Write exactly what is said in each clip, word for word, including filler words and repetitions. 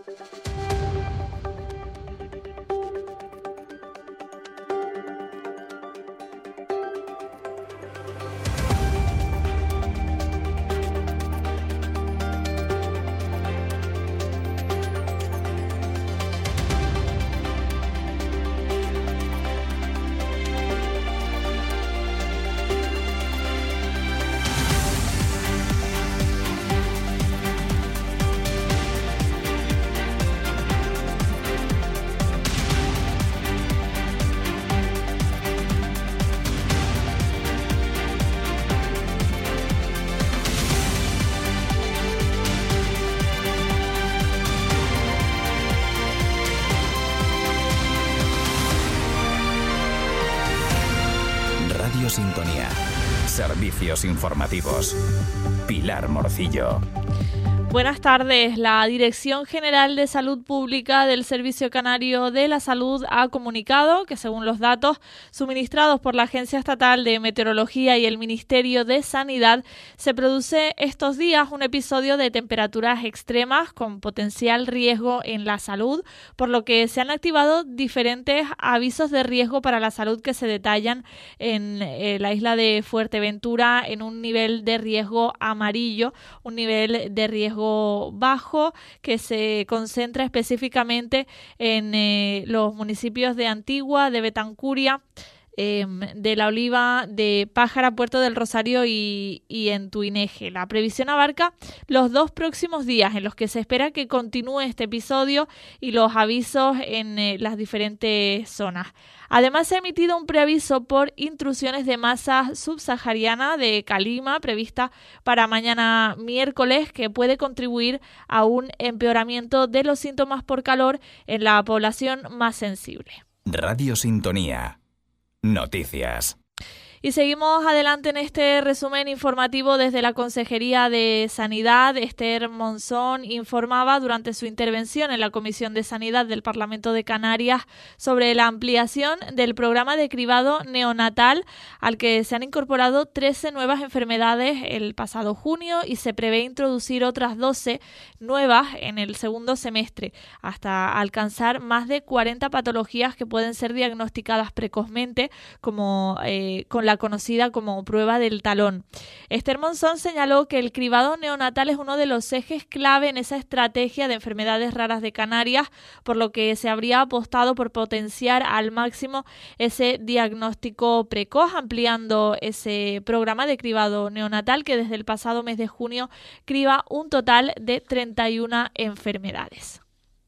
Sintonía. Servicios informativos. Pilar Morcillo. Buenas tardes. La Dirección General de Salud Pública del Servicio Canario de la Salud ha comunicado que, según los datos suministrados por la Agencia Estatal de Meteorología y el Ministerio de Sanidad, se produce estos días un episodio de temperaturas extremas con potencial riesgo en la salud, por lo que se han activado diferentes avisos de riesgo para la salud que se detallan en eh, la isla de Fuerteventura en un nivel de riesgo amarillo, un nivel de riesgo bajo que se concentra específicamente en eh, los municipios de Antigua, de Betancuria, eh, de La Oliva, de Pájara, Puerto del Rosario y, y en Tuineje. La previsión abarca los dos próximos días en los que se espera que continúe este episodio y los avisos en eh, las diferentes zonas. Además, se ha emitido un preaviso por intrusiones de masa subsahariana de calima prevista para mañana miércoles, que puede contribuir a un empeoramiento de los síntomas por calor en la población más sensible. Radio Sintonía. Noticias. Y seguimos adelante en este resumen informativo desde la Consejería de Sanidad. Esther Monzón informaba durante su intervención en la Comisión de Sanidad del Parlamento de Canarias sobre la ampliación del programa de cribado neonatal, al que se han incorporado trece nuevas enfermedades el pasado junio y se prevé introducir otras doce nuevas en el segundo semestre, hasta alcanzar más de cuarenta patologías que pueden ser diagnosticadas precozmente, como eh, con la la conocida como prueba del talón. Esther Monzón señaló que el cribado neonatal es uno de los ejes clave en esa estrategia de enfermedades raras de Canarias, por lo que se habría apostado por potenciar al máximo ese diagnóstico precoz, ampliando ese programa de cribado neonatal que desde el pasado mes de junio criba un total de treinta y una enfermedades.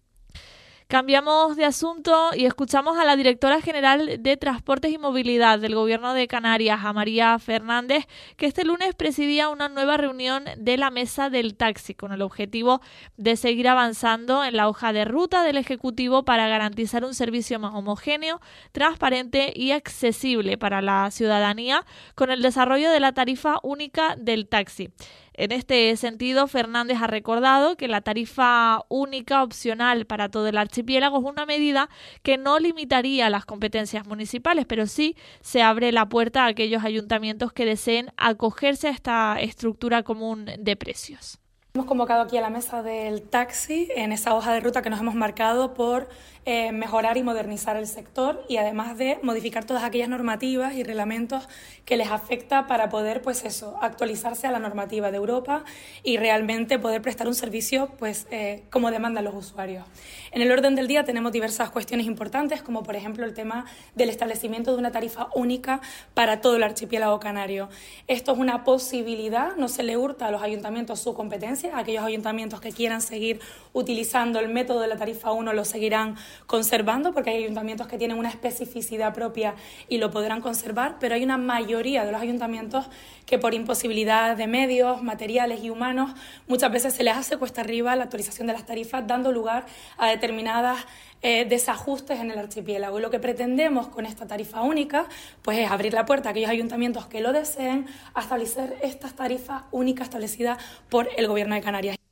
Cambiamos de asunto y escuchamos a la directora general de Transportes y Movilidad del Gobierno de Canarias, a María Fernández, que este lunes presidía una nueva reunión de la Mesa del Taxi con el objetivo de seguir avanzando en la hoja de ruta del Ejecutivo para garantizar un servicio más homogéneo, transparente y accesible para la ciudadanía con el desarrollo de la tarifa única del taxi. En este sentido, Fernández ha recordado que la tarifa única opcional para todo el archipiélago es una medida que no limitaría las competencias municipales, pero sí se abre la puerta a aquellos ayuntamientos que deseen acogerse a esta estructura común de precios. Hemos convocado aquí a la mesa del taxi en esa hoja de ruta que nos hemos marcado por eh, mejorar y modernizar el sector y además de modificar todas aquellas normativas y reglamentos que les afecta para poder, pues eso, actualizarse a la normativa de Europa y realmente poder prestar un servicio, pues, eh, como demandan los usuarios. En el orden del día tenemos diversas cuestiones importantes, como por ejemplo el tema del establecimiento de una tarifa única para todo el archipiélago canario. Esto es una posibilidad, no se le hurta a los ayuntamientos su competencia. Aquellos ayuntamientos que quieran seguir utilizando el método de la tarifa uno lo seguirán conservando, porque hay ayuntamientos que tienen una especificidad propia y lo podrán conservar, pero hay una mayoría de los ayuntamientos que por imposibilidad de medios, materiales y humanos muchas veces se les hace cuesta arriba la actualización de las tarifas, dando lugar a determinadas eh, desajustes en el archipiélago. Y lo que pretendemos con esta tarifa única pues es abrir la puerta a aquellos ayuntamientos que lo deseen a establecer estas tarifas únicas establecidas por el Gobierno de Canarias.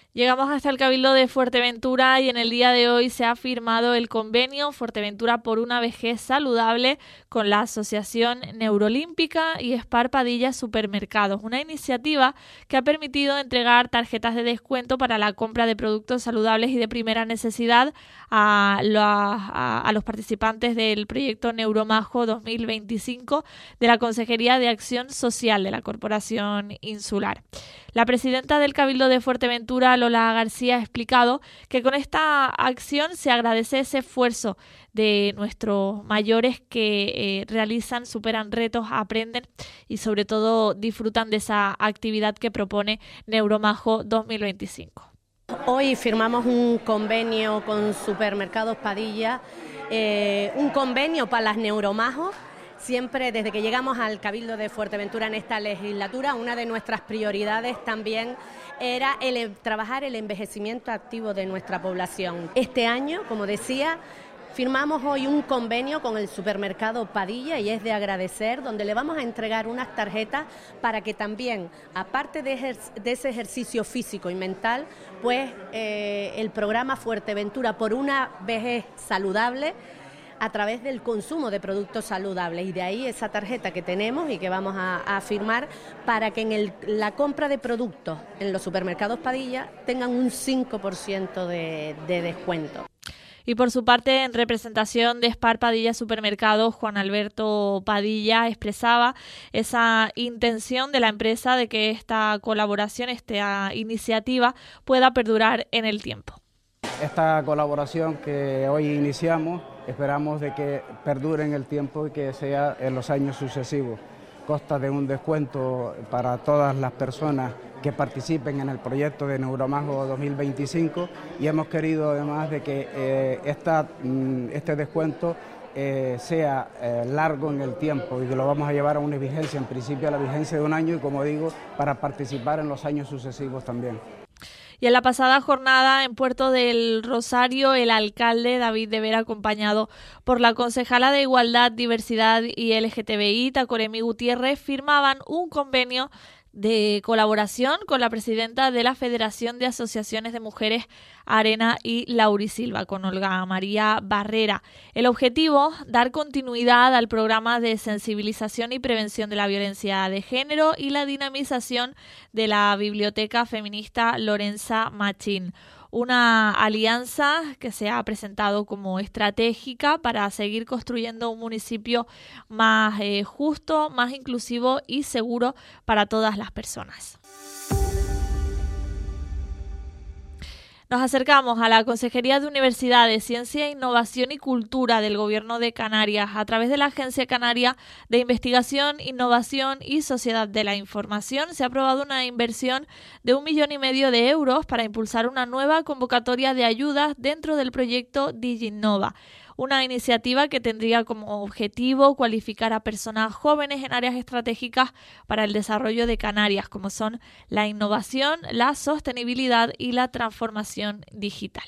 Llegamos hasta el Cabildo de Fuerteventura y en el día de hoy se ha firmado el convenio Fuerteventura por una vejez saludable con la Asociación Neurolímpica y Spar Padilla Supermercados, una iniciativa que ha permitido entregar tarjetas de descuento para la compra de productos saludables y de primera necesidad a, la, a, a los participantes del proyecto Neuromajo dos mil veinticinco de la Consejería de Acción Social de la Corporación Insular. La presidenta del Cabildo de Fuerteventura, Lola García, ha explicado que con esta acción se agradece ese esfuerzo de nuestros mayores que eh, realizan, superan retos, aprenden y sobre todo disfrutan de esa actividad que propone Neuromajo dos mil veinticinco. Hoy firmamos un convenio con Supermercados Padilla, eh, un convenio para las Neuromajos. Siempre, desde que llegamos al Cabildo de Fuerteventura en esta legislatura, una de nuestras prioridades también era el, trabajar el envejecimiento activo de nuestra población. Este año, como decía, firmamos hoy un convenio con el Supermercado Padilla y es de agradecer, donde le vamos a entregar unas tarjetas para que también, aparte de, ejer- de ese ejercicio físico y mental, pues eh, el programa Fuerteventura por una vejez saludable, a través del consumo de productos saludables, y de ahí esa tarjeta que tenemos y que vamos a, a firmar para que en el, la compra de productos en los supermercados Padilla tengan un cinco por ciento de, de descuento. Y por su parte, en representación de Spar Padilla Supermercados, Juan Alberto Padilla expresaba esa intención de la empresa de que esta colaboración, esta iniciativa, pueda perdurar en el tiempo. Esta colaboración que hoy iniciamos, esperamos de que perdure en el tiempo y que sea en los años sucesivos. Consta de un descuento para todas las personas que participen en el proyecto de Neuromajo dos mil veinticinco y hemos querido además de que eh, esta, este descuento eh, sea eh, largo en el tiempo y que lo vamos a llevar a una vigencia, en principio a la vigencia de un año y como digo, para participar en los años sucesivos también. Y en la pasada jornada en Puerto del Rosario, el alcalde David de Vera, acompañado por la concejala de Igualdad, Diversidad y L G T B I, Tacoremi Gutiérrez, firmaban un convenio de colaboración con la presidenta de la Federación de Asociaciones de Mujeres, Arena y Laurisilva, con Olga María Barrera. El objetivo, dar continuidad al programa de sensibilización y prevención de la violencia de género y la dinamización de la Biblioteca Feminista Lorenza Machín. Una alianza que se ha presentado como estratégica para seguir construyendo un municipio más eh, justo, más inclusivo y seguro para todas las personas. Nos acercamos a la Consejería de Universidades, Ciencia, Innovación y Cultura del Gobierno de Canarias a través de la Agencia Canaria de Investigación, Innovación y Sociedad de la Información. Se ha aprobado una inversión de un millón y medio de euros para impulsar una nueva convocatoria de ayudas dentro del proyecto DigiNova. Una iniciativa que tendría como objetivo cualificar a personas jóvenes en áreas estratégicas para el desarrollo de Canarias, como son la innovación, la sostenibilidad y la transformación digital.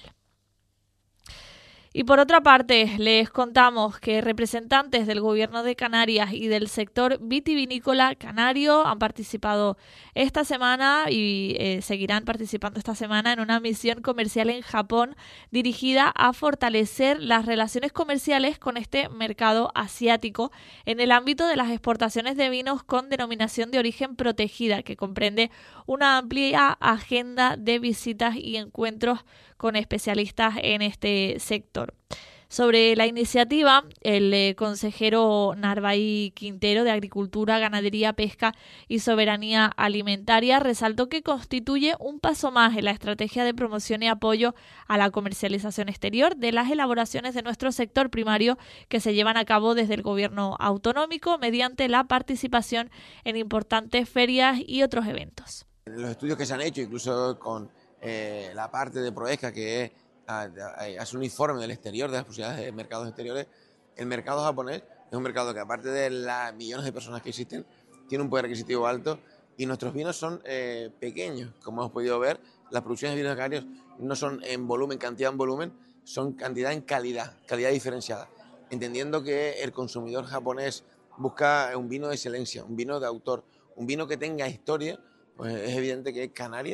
Y por otra parte, les contamos que representantes del Gobierno de Canarias y del sector vitivinícola canario han participado esta semana y eh, seguirán participando esta semana en una misión comercial en Japón dirigida a fortalecer las relaciones comerciales con este mercado asiático en el ámbito de las exportaciones de vinos con denominación de origen protegida, que comprende una amplia agenda de visitas y encuentros con especialistas en este sector. Sobre la iniciativa, el eh, consejero Narváez Quintero de Agricultura, Ganadería, Pesca y Soberanía Alimentaria resaltó que constituye un paso más en la estrategia de promoción y apoyo a la comercialización exterior de las elaboraciones de nuestro sector primario que se llevan a cabo desde el Gobierno autonómico mediante la participación en importantes ferias y otros eventos. Los estudios que se han hecho, incluso con eh, la parte de Proesca, que es hace un informe del exterior, de las posibilidades de mercados exteriores, el mercado japonés es un mercado que, aparte de las millones de personas que existen, tiene un poder adquisitivo alto y nuestros vinos son eh, pequeños. Como hemos podido ver, las producciones de vinos canarios no son en volumen, cantidad en volumen, son cantidad en calidad, calidad diferenciada, entendiendo que el consumidor japonés busca un vino de excelencia, un vino de autor, un vino que tenga historia. Pues es evidente que Canarias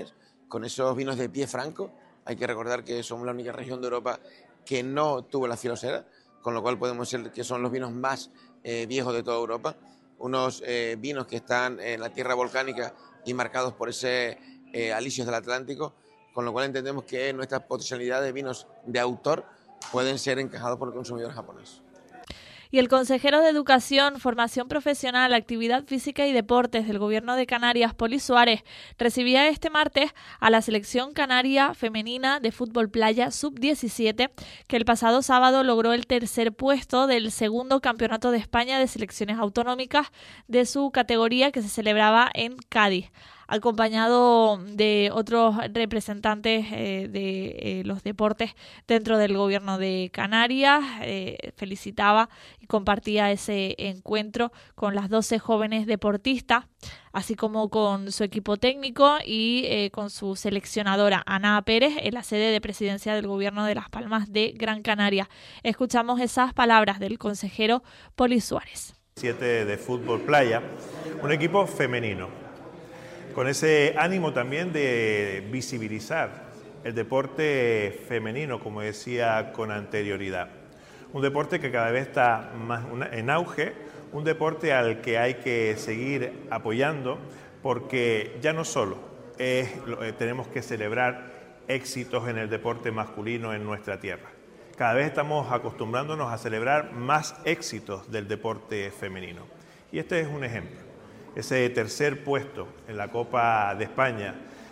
con esos vinos de pie franco. Hay que recordar que somos la única región de Europa que no tuvo la filosera, con lo cual podemos decir que son los vinos más eh, viejos de toda Europa, unos eh, vinos que están en la tierra volcánica y marcados por ese eh, alisios del Atlántico, con lo cual entendemos que nuestra potencialidad de vinos de autor pueden ser encajados por el consumidor japonés. Y el consejero de Educación, Formación Profesional, Actividad Física y Deportes del Gobierno de Canarias, Poli Suárez, recibía este martes a la selección canaria femenina de fútbol playa sub diecisiete, que el pasado sábado logró el tercer puesto del segundo Campeonato de España de Selecciones Autonómicas de su categoría, que se celebraba en Cádiz, acompañado de otros representantes eh, de eh, los deportes dentro del Gobierno de Canarias. Eh, felicitaba y compartía ese encuentro con las doce jóvenes deportistas, así como con su equipo técnico y eh, con su seleccionadora, Ana Pérez, en la sede de presidencia del Gobierno de Las Palmas de Gran Canaria. Escuchamos esas palabras del consejero Poli Suárez. siete de fútbol playa, un equipo femenino, con ese ánimo también de visibilizar el deporte femenino, como decía con anterioridad. Un deporte que cada vez está más en auge, un deporte al que hay que seguir apoyando, porque ya no solo es, tenemos que celebrar éxitos en el deporte masculino en nuestra tierra. Cada vez estamos acostumbrándonos a celebrar más éxitos del deporte femenino. Y este es un ejemplo. Ese tercer puesto en la Copa de España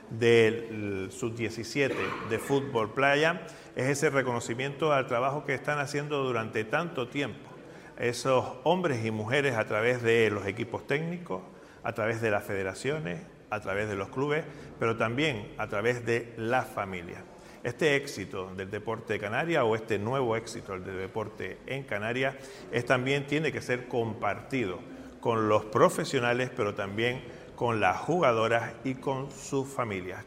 del sub diecisiete de fútbol playa es ese reconocimiento al trabajo que están haciendo durante tanto tiempo esos hombres y mujeres a través de los equipos técnicos, a través de las federaciones, a través de los clubes, pero también a través de las familias. Este éxito del deporte de Canarias, o este nuevo éxito del deporte en Canarias, es, también tiene que ser compartido con los profesionales, pero también con las jugadoras y con sus familias.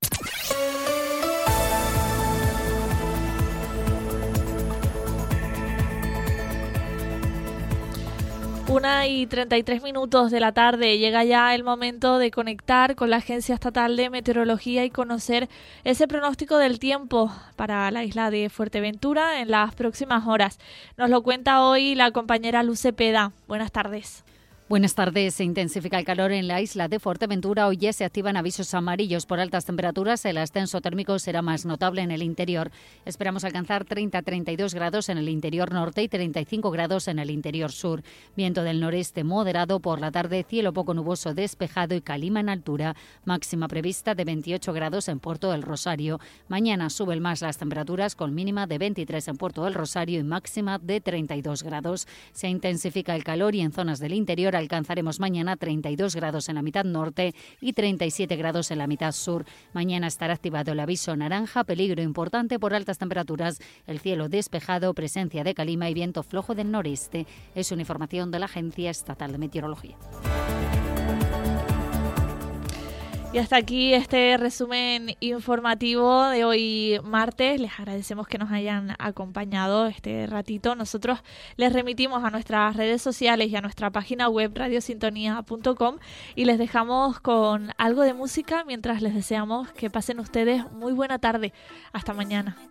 Una y treinta y tres minutos de la tarde, llega ya el momento de conectar con la Agencia Estatal de Meteorología y conocer ese pronóstico del tiempo para la isla de Fuerteventura en las próximas horas. Nos lo cuenta hoy la compañera Luz Cepeda. Buenas tardes. Buenas tardes. Se intensifica el calor en la isla de Fuerteventura. Hoy ya se activan avisos amarillos por altas temperaturas. El ascenso térmico será más notable en el interior. Esperamos alcanzar treinta a treinta y dos grados en el interior norte y treinta y cinco grados en el interior sur. Viento del noreste moderado por la tarde, cielo poco nuboso despejado y calima en altura. Máxima prevista de veintiocho grados en Puerto del Rosario. Mañana suben más las temperaturas con mínima de veintitrés en Puerto del Rosario y máxima de treinta y dos grados. Se intensifica el calor y en zonas del interior alcanzaremos mañana treinta y dos grados en la mitad norte y treinta y siete grados en la mitad sur. Mañana estará activado el aviso naranja, peligro importante por altas temperaturas, el cielo despejado, presencia de calima y viento flojo del noreste. Es una información de la Agencia Estatal de Meteorología. Y hasta aquí este resumen informativo de hoy martes. Les agradecemos que nos hayan acompañado este ratito. Nosotros les remitimos a nuestras redes sociales y a nuestra página web radio sintonía punto com y les dejamos con algo de música mientras les deseamos que pasen ustedes muy buena tarde. Hasta mañana.